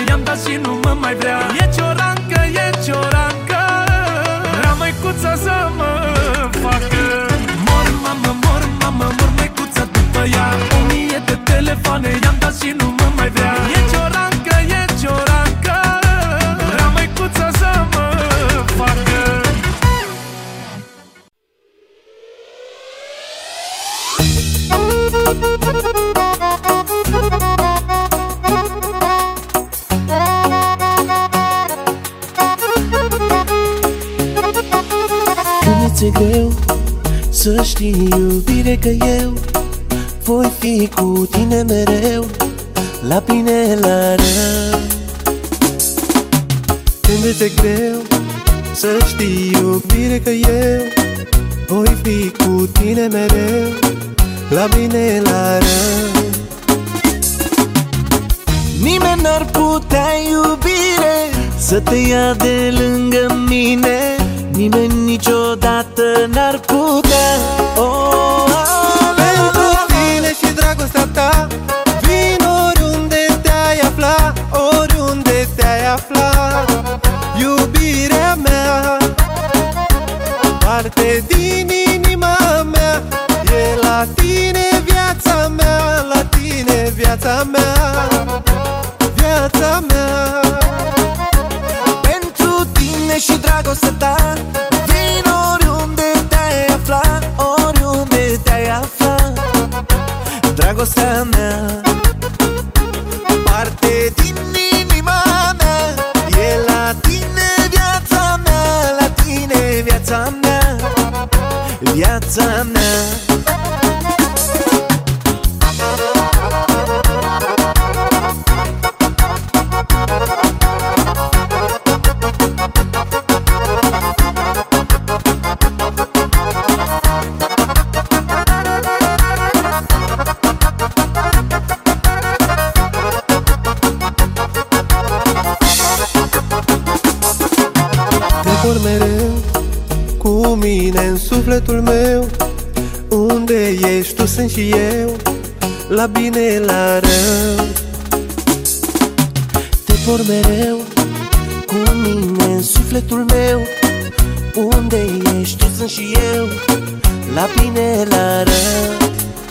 I-am dat și nu mă mai vrea. E ciorancă, e ciorancă, vrea măicuța să mă facă. Mor, mamă, măicuța după ea. 1000 de telefoane i-am dat și nu mă mai vrea. E ciorancă, vrea măicuța să mă facă. Când ți-e greu să știi, iubire, că eu voi fi cu tine mereu, la bine, la rău. Când ți-e greu să știi, iubire, că eu voi fi cu tine mereu, la bine, la rău. Nimeni n-ar putea, iubire, să te ia de lângă mine. Nimeni niciodată n-ar putea. Pentru tine și dragostea ta vin oriunde te-ai afla, oriunde te-ai afla. Iubirea mea, parte din inima mea, e la tine viața mea, la tine viața mea, viața mea. Pentru tine și dragostea ta vin oriunde te-ai afla, oriunde te-ai afla. Dragostea mea, parte din inima mea, e la tine viața mea, la tine viața mea, viața mea. Vor mereu cu mine în sufletul meu, unde ești tu sunt și eu, la bine, la rău. Te vor mereu cu mine în sufletul meu, unde ești tu sunt și eu, la bine, la rău.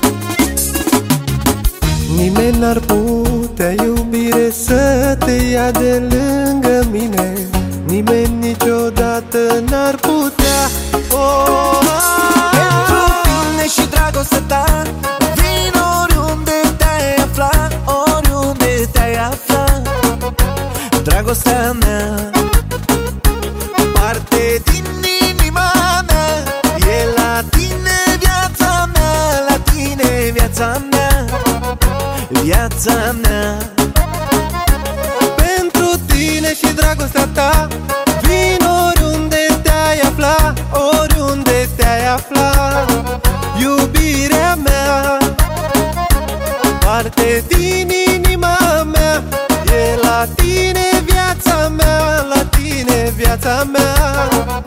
Nimeni n-ar putea, iubire, să te ia de lângă mine. Nimeni niciodată n-ar putea. Pentru tine și dragostea ta vin oriunde te-ai afla, oriunde te-ai afla. Dragostea mea, parte din inima mea, e la tine viața mea, la tine viața mea, viața mea. Pentru tine și dragostea ta vin oriunde te-ai afla, oriunde te-ai afla. Iubirea mea, parte din inima mea, e la tine viața mea, la tine viața mea,